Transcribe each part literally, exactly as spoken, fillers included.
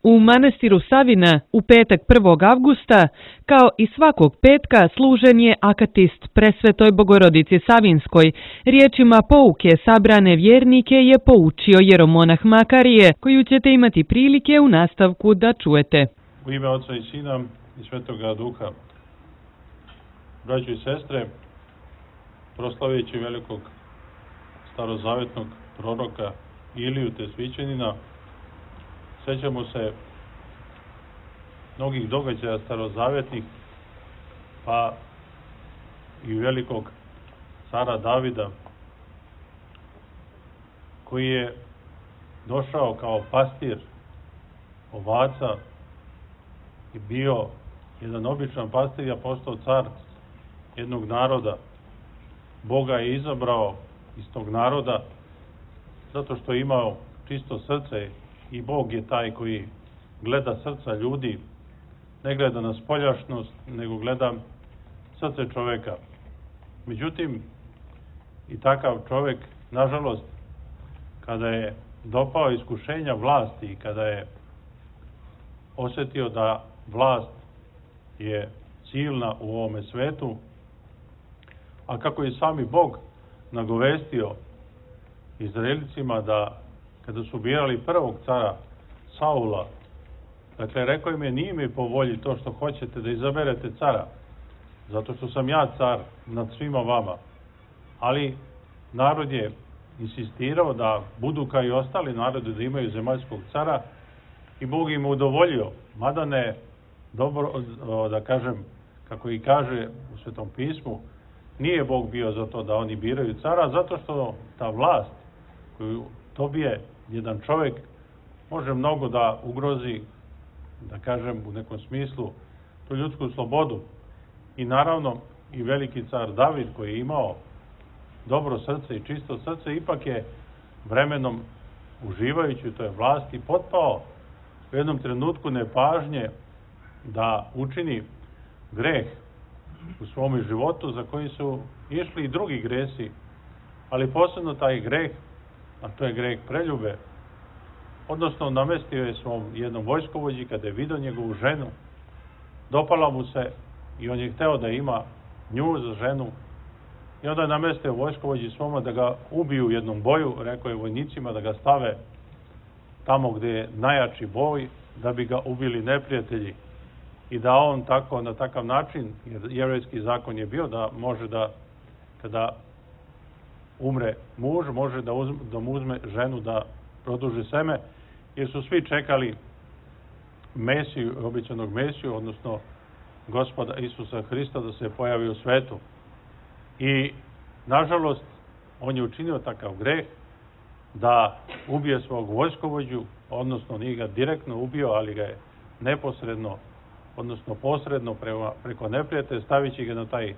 U manastiru Savina u petak prvog avgusta, kao i svakog petka, služen je akatist Presvetoj Bogorodici Savinskoj. Riječima pouke sabrane vjernike je poučio jeromonah Makarije, koju ćete imati prilike u nastavku da čujete. U ime Oca i Sina i Svetoga Duha. Braćo i sestre, proslavljajući velikog starozavetnog proroka Iliju te svićenina, sećamo se mnogih događaja starozavetnih, pa i velikog cara Davida, koji je došao kao pastir ovaca i bio jedan običan pastir, a postao car jednog naroda. Boga je izabrao iz tog naroda zato što je imao čisto srce i Bog je taj koji gleda srca ljudi, ne gleda na spoljašnost, nego gleda srce čoveka. Međutim, i takav čovek, nažalost, kada je dopao iskušenja vlasti i kada je osjetio da vlast je silna u ovome svetu, a kako je sami Bog nagovestio Izraelicima da kada su birali prvog cara Saula, dakle, rekao im je, nije mi po volji to što hoćete da izaberete cara, zato što sam ja car nad svima vama. Ali narod je insistirao da budu kao i ostali narodi, da imaju zemaljskog cara, i Bog im udovoljio, mada ne dobro, da kažem, kako i kaže u Svetom pismu, nije Bog bio za to da oni biraju cara, zato što ta vlast koju dobije jedan čovjek može mnogo da ugrozi, da kažem u nekom smislu, tu ljudsku slobodu. I naravno i veliki car David, koji je imao dobro srce i čisto srce, ipak je vremenom, uživajući u toj vlasti, potpao u jednom trenutku nepažnje da učini greh u svom životu za koji su išli i drugi gresi, ali posebno taj greh, a to je greh preljube, odnosno namestio je svom jednom vojskovođi, kada je vidio njegovu ženu, dopala mu se i on je hteo da ima nju za ženu, i onda je namestio vojskovođi svoma da ga ubiju u jednom boju, rekao je vojnicima da ga stave tamo gdje je najjači boj, da bi ga ubili neprijatelji, i da on tako, na takav način, jer jevrejski zakon je bio da može da, kada umre muž, može da, uzme, da mu uzme ženu da produži seme, jer su svi čekali Mesiju, običanog Mesiju, odnosno Gospoda Isusa Hrista da se pojavi u svetu. I, nažalost, on je učinio takav greh da ubije svog vojskovođu, odnosno nije ga direktno ubio, ali ga je neposredno, odnosno posredno prema, preko neprijatelja, stavići ga na taj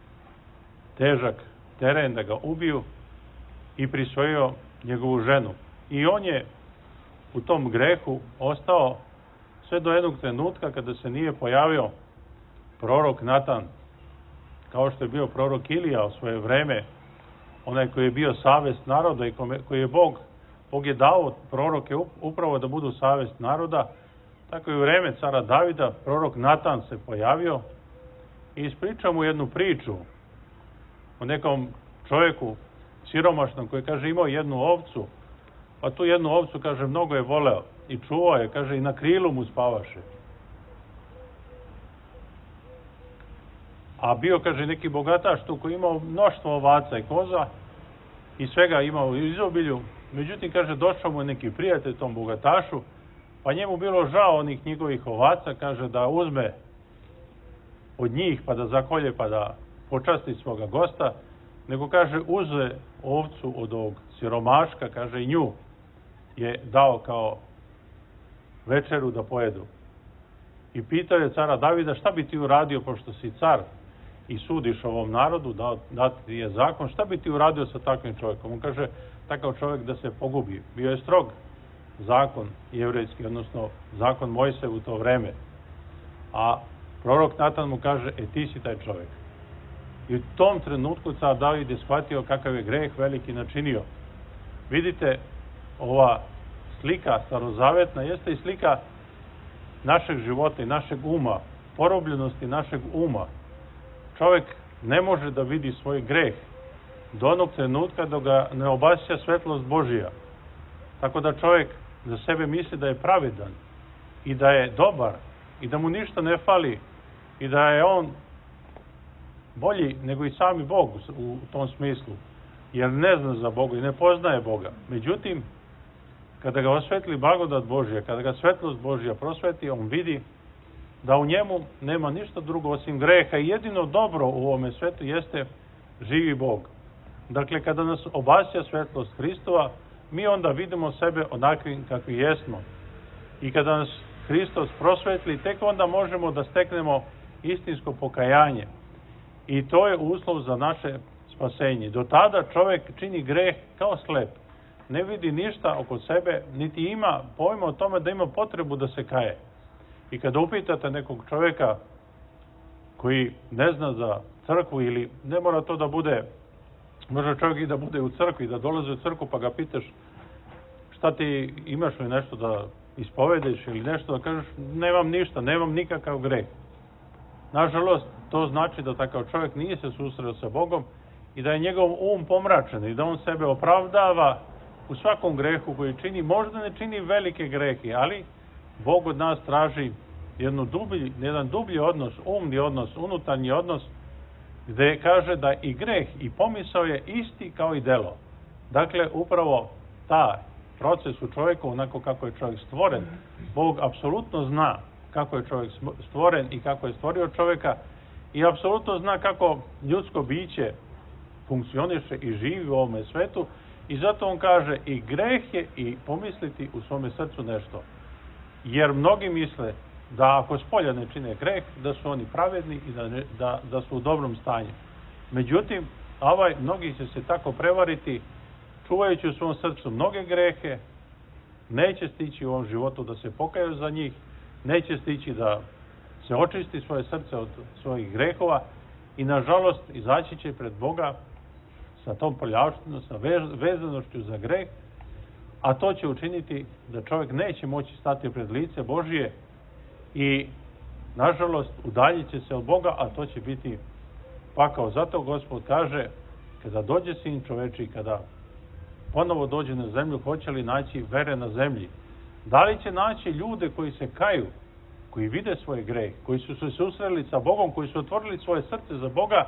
težak teren da ga ubiju, i prisvojio njegovu ženu. I on je u tom grehu ostao sve do jednog trenutka kada se nije pojavio prorok Natan, kao što je bio prorok Ilija u svoje vreme, onaj koji je bio savest naroda i koji je Bog, Bog je dao proroke upravo da budu savest naroda. Tako i u vreme cara Davida prorok Natan se pojavio i ispričao mu jednu priču o nekom čovjeku siromašnom koji, kaže, imao jednu ovcu, pa tu jednu ovcu, kaže, mnogo je voleo i čuvao je, kaže, i na krilu mu spavaše. A bio, kaže, neki bogataš tu koji imao mnoštvo ovaca i koza i svega imao u izobilju. Međutim, kaže, došao mu neki prijatelj tom bogatašu, pa njemu bilo žao onih njegovih ovaca, kaže, da uzme od njih pa da zakolje pa da počasti svoga gosta, nego, kaže, uze ovcu od ovog siromaška, kaže, i nju je dao kao večeru da pojedu. I pitao je cara Davida, šta bi ti uradio, pošto si car i sudiš ovom narodu, da, da ti je zakon, šta bi ti uradio sa takvim čovjekom? On kaže, takav čovjek da se pogubi. Bio je strog zakon jevrejski, odnosno zakon Mojsije u to vreme. A prorok Natan mu kaže, e, ti si taj čovjek. I u tom trenutku car David je shvatio kakav je greh veliki načinio. Vidite, ova slika starozavetna jeste i slika našeg života i našeg uma, porobljenosti našeg uma, čovjek ne može da vidi svoj greh do onog trenutka dok ga ne obasja svetlost Božija. Tako da čovjek za sebe misli da je pravedan i da je dobar i da mu ništa ne fali i da je on bolji nego i sami Bog u tom smislu, jer ne zna za Boga i ne poznaje Boga. Međutim, kada ga osvetli blagodat Božja, kada ga svetlost Božja prosveti, on vidi da u njemu nema ništa drugo osim greha i jedino dobro u ovome svetu jeste živi Bog. Dakle, kada nas obasja svetlost Hristova, mi onda vidimo sebe onakvim kakvi jesmo. I kada nas Hristos prosvetli, tek onda možemo da steknemo istinsko pokajanje. I to je uslov za naše spasenje. Do tada čovjek čini greh kao slep. Ne vidi ništa oko sebe, niti ima pojma o tome da ima potrebu da se kaje. I kada upitate nekog čovjeka koji ne zna za crkvu, ili ne mora to da bude, može čovjek i da bude u crkvi, da dolazi u crkvu pa ga pitaš šta ti imaš li nešto da ispovedeš ili nešto da kažeš, nemam ništa, nemam nikakav greh. Nažalost, to znači da takav čovjek nije se susreo sa Bogom i da je njegov um pomračen i da on sebe opravdava u svakom grehu koji čini. Možda ne čini velike grehe, ali Bog od nas traži jednu dublji, jedan dublji odnos, umni odnos, unutarnji odnos, gde kaže da i greh i pomisao je isti kao i delo. Dakle, upravo ta proces u čovjeku, onako kako je čovjek stvoren, Bog apsolutno zna kako je čovjek stvoren i kako je stvorio čovjeka i apsolutno zna kako ljudsko biće funkcioniše i živi u ovome svetu i zato on kaže i greh je i pomisliti u svome srcu nešto. Jer mnogi misle da ako spolja ne čine greh, da su oni pravedni i da, ne, da, da su u dobrom stanju. Međutim, ovaj, mnogi će se tako prevariti, čuvajući u svom srcu mnoge grehe, neće stići u ovom životu da se pokaju za njih, neće stići da se očisti svoje srce od svojih grehova i nažalost izaći će pred Boga sa tom prljavštinom, sa vezanošću za greh, a to će učiniti da čovjek neće moći stati pred lice Božije i nažalost udaljit će se od Boga, a to će biti pakao. Zato Gospod kaže, kada dođe Sin čoveči, kada ponovo dođe na zemlju, hoće li naći vere na zemlji? Da li će naći ljude koji se kaju, koji vide svoj greh, koji su se susreli sa Bogom, koji su otvorili svoje srce za Boga,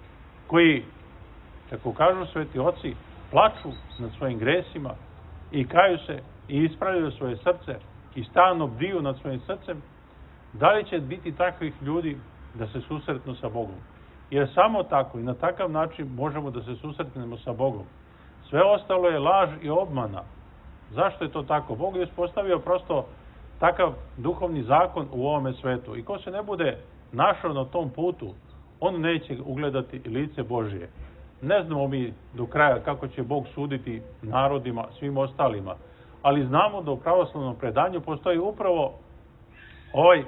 koji, kako kažu sveti oci, plaču nad svojim gresima i kaju se i ispravljaju svoje srce i stalno bdiju nad svojim srcem? Da li će biti takvih ljudi da se susretnu sa Bogom? Jer samo tako i na takav način možemo da se susretnemo sa Bogom. Sve ostalo je laž i obmana. Zašto je to tako? Bog je uspostavio prosto takav duhovni zakon u ovome svetu. I ko se ne bude našao na tom putu, on neće ugledati lice Božije. Ne znamo mi do kraja kako će Bog suditi narodima, svim ostalima, ali znamo da u pravoslavnom predanju postoji upravo ovaj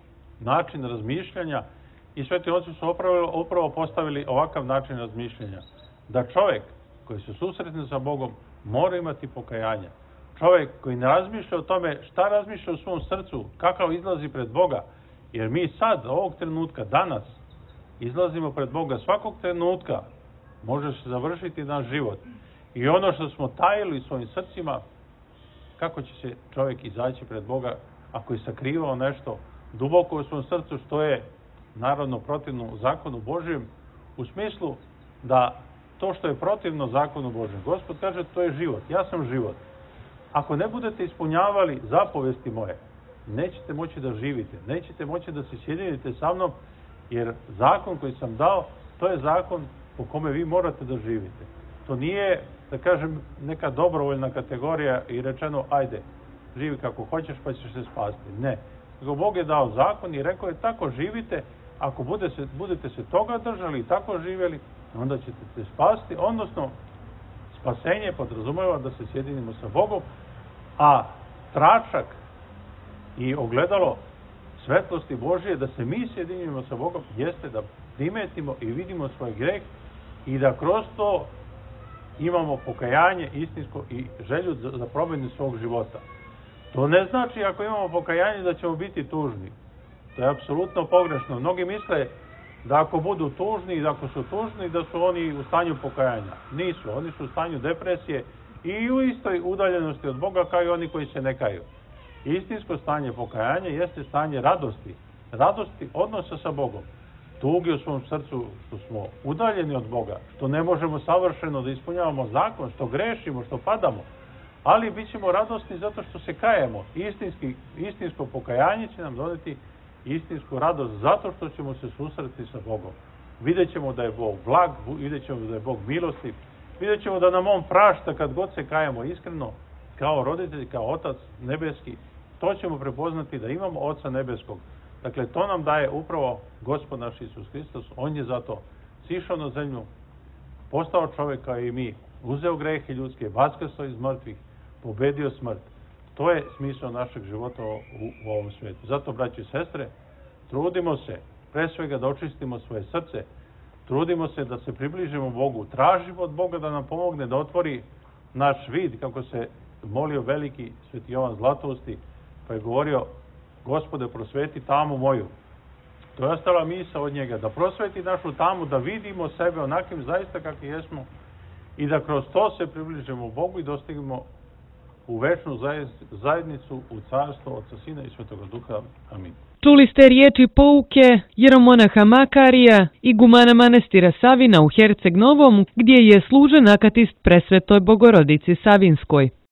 način razmišljanja i sveti oci su upravo, upravo postavili ovakav način razmišljanja. Da čovjek koji se susretne sa Bogom mora imati pokajanje. Čovjek koji ne razmišlja o tome šta razmišlja u svom srcu, kakav izlazi pred Boga, jer mi sad, ovog trenutka, danas, izlazimo pred Boga svakog trenutka, može se završiti naš život. I ono što smo tajili svojim srcima, kako će se čovjek izaći pred Boga ako je sakrivao nešto duboko u svom srcu, što je naravno protivno zakonu Božijem, u smislu da to što je protivno zakonu Božijem, Gospod kaže to je život, ja sam život. Ako ne budete ispunjavali zapovesti moje, nećete moći da živite, nećete moći da se sjedinite sa mnom, jer zakon koji sam dao, to je zakon po kome vi morate da živite. To nije, da kažem, neka dobrovoljna kategorija i rečeno, ajde, živi kako hoćeš pa ćeš se spasti. Ne. Nego Bog je dao zakon i rekao je tako živite, ako bude se, budete se toga držali i tako živjeli, onda ćete se spasti, odnosno spasenje podrazumeva da se sjedinimo sa Bogom, a tračak i ogledalo svetlosti Božije da se mi sjedinimo sa Bogom jeste da primetimo i vidimo svoj greh i da kroz to imamo pokajanje istinsko i želju za promjenu svog života. To ne znači ako imamo pokajanje da ćemo biti tužni. To je apsolutno pogrešno. Mnogi misle da ako budu tužni i da ako su tužni da su oni u stanju pokajanja. Nisu, oni su u stanju depresije i u istoj udaljenosti od Boga kao i oni koji se ne kaju. Istinsko stanje pokajanja jeste stanje radosti. Radosti odnosa sa Bogom. Tuge u svom srcu što smo udaljeni od Boga, što ne možemo savršeno da ispunjavamo zakon, što grešimo, što padamo. Ali bit ćemo radosni zato što se kajemo. Istinski, istinsko pokajanje će nam doneti istinsku radost zato što ćemo se susreti sa Bogom. Vidjet ćemo da je Bog blag, vidjet ćemo da je Bog milostiv, vidjet ćemo da nam On prašta kad god se kajemo iskreno, kao roditelj, kao Otac nebeski. To ćemo prepoznati da imamo Oca nebeskog. Dakle, to nam daje upravo Gospod naš Isus Hristos. On je zato sišao na zemlju, postao čovjek kao i mi, uzeo grehe ljudske, vaskrso iz mrtvih, pobedio smrt. To je smisao našeg života u, u ovom svijetu. Zato, braći i sestre, trudimo se, pre svega da očistimo svoje srce, trudimo se da se približimo Bogu, tražimo od Boga da nam pomogne da otvori naš vid, kako se molio veliki sveti Jovan Zlatousti, pa je govorio: Gospode, prosveti tamu moju. To je ostala misao od njega, da prosveti našu tamu, da vidimo sebe onakim zaista kakvi jesmo i da kroz to se približimo Bogu i dostignemo u večnu zajednicu, u carstvo Otca, Sina i Svetoga Duha. Amin. Čuli ste riječi pouke jeromonaha Makarija, igumana manastira Savina u Herceg Novom, gdje je služen akatist presvetoj Bogorodici Savinskoj.